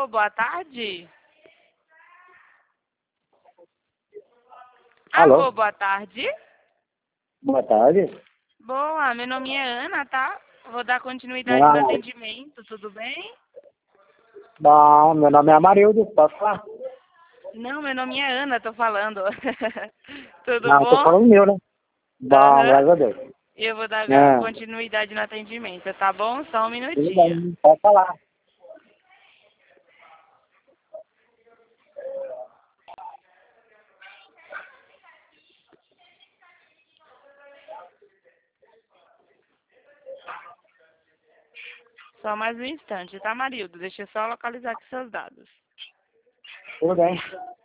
Alô, boa tarde. Alô? Alô, boa tarde. Boa tarde. Boa, meu nome é Ana, tá? Vou dar continuidade no Ah, atendimento, tudo bem? bom, meu nome é Amarildo, posso falar? Não, meu nome é Ana, tô falando. Tudo Não, eu tô bom? falando meu, né? Bom, Aham. graças a Deus. Eu vou dar Ah, continuidade no atendimento, tá bom? Só um tudo minutinho. bem, pode falar. Só mais um instante, tá, Marildo? Deixa eu só localizar aqui seus dados. Tudo bem.